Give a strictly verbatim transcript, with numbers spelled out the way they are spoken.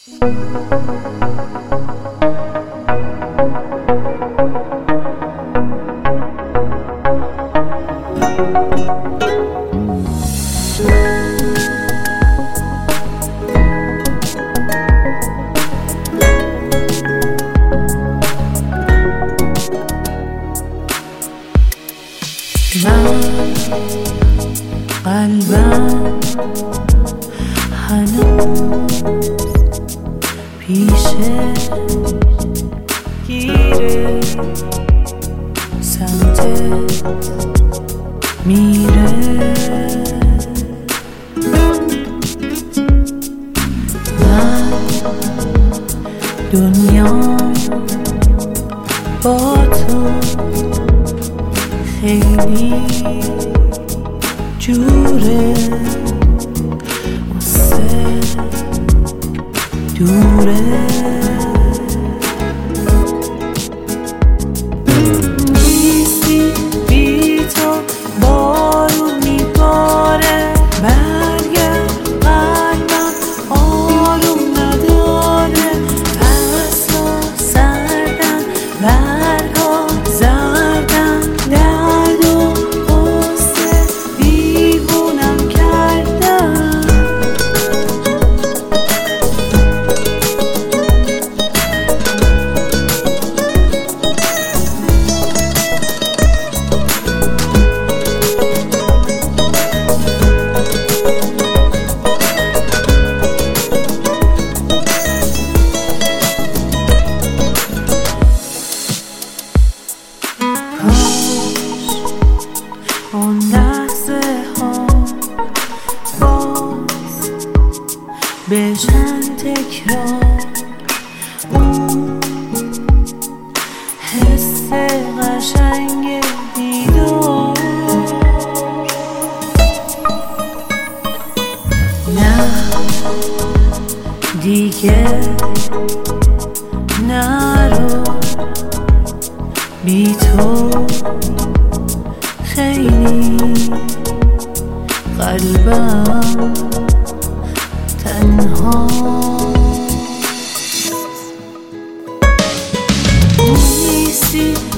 من قلبم هنوز پیشه گیره سمتت میره. من دنیا با تو خیلی جوره واسه دوره. نیستی بی تو بارون میباره، برگرد قلبم آروم نداره. پسا سردن برگا زردن، درد و غصه دیوونم کردن. اون لحظه ها باز بشن تکرار، اون حس قشنگ دیدار. نه دیگه نرو، بی تو خیلی قلبم تنها. نیستی